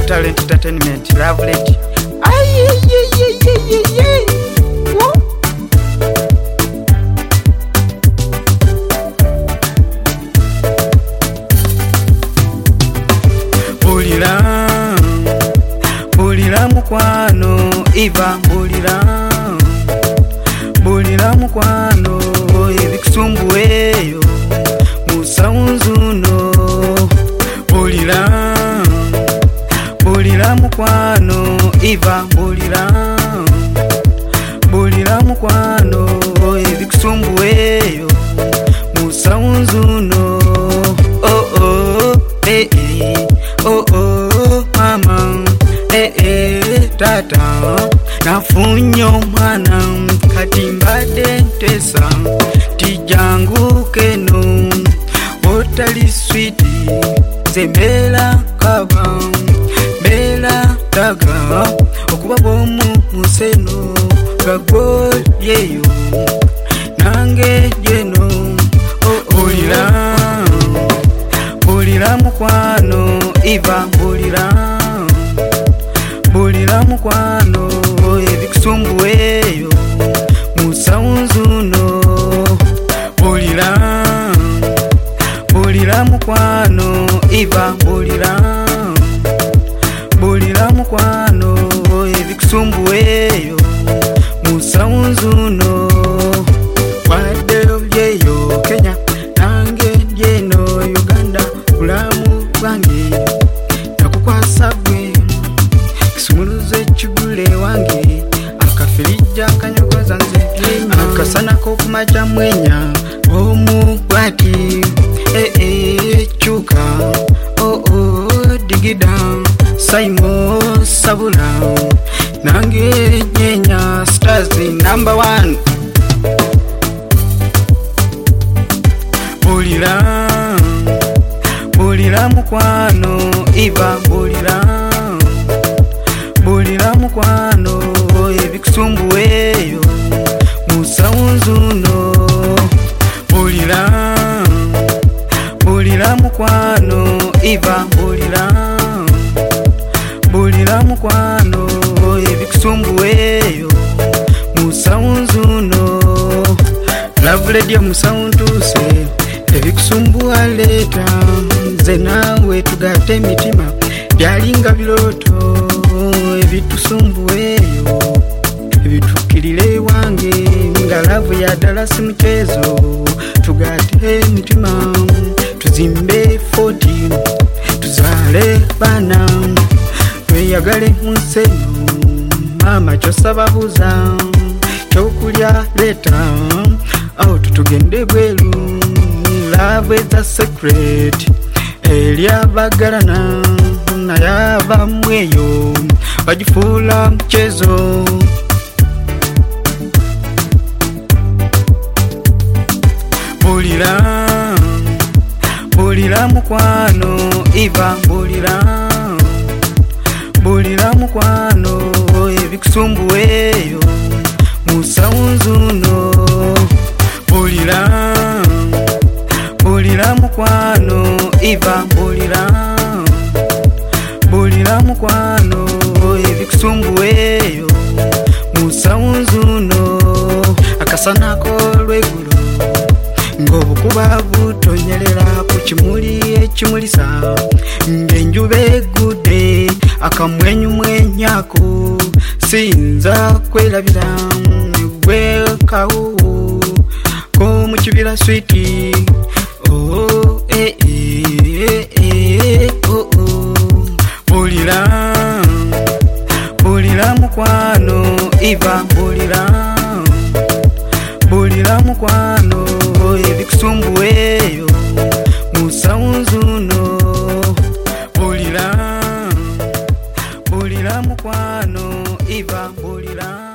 Digital Entertainment, Lovely. Bulira mukwano Eva, bulira mukwano ebikusumbuweyo musawunzuno. Bulira mukwano Eva, bulira mukwano ebikusumbuweyo musawunzuno. Oh oh, oh oh, mama, tata, nafunye omwana kati mbadde ntesa tijangu keno otali switi zembera kaba mbera taga okuba bomu museno gago yeyo nange jeno. Bulira mukwano Eva, bulira mukwano ebikusumbuweyo musawunzuno. Bulira mukwano Eva, bulira mukwano ebikusumbuweyo musawunzuno. Wadde obyeyo Kenya nange jeno Uganda, bulamu bwange nakukwasa gwe kisumuluze kigule wange akafirija kanyogoza nze akasana kokumaja mwenya omubwati chuka digida saimo sabula nange nyenya stars number 1. Bulira mukwano Eva, bulira mukwano ebikusumbuweyo musawunzuno. Bulira mukwano Eva, bulira mukwano ebikusumbuweyo musawunzuno. Love Radio musawuntuse ebikusumbuwa leta nze naawe tugate emitima byalinga biroto ebitusumbuweyo ebitukirire wange nga love ya ddala si muchezo. Tugate emitima tuzimbe 40 tuzaale bana tweyagale munseno mama kyosaba buza kyokulya leta awo tutugende bweru. Love is a secret elyabagalana nayaba mweyo bajifula mchezo. Bulira mukwano Eva, bulira mukwano ebikusumbuweyo musawunzuno. Bulira mukwano Eva, bulira mukwano ebikusumbuweyo musawunzuno. Akasana kolwegulo ng'obukuba butonyerera ku kimuli ekimulisa ng'enjuba egudde akamwenyumwenyako siyinza kwerabira gwe kawuwu k'omukibira switi. Bulira mukwano Eva, bulira mukwano ebikusumbuweyo musawunzuno. Bulira mukwano Eva, bulira.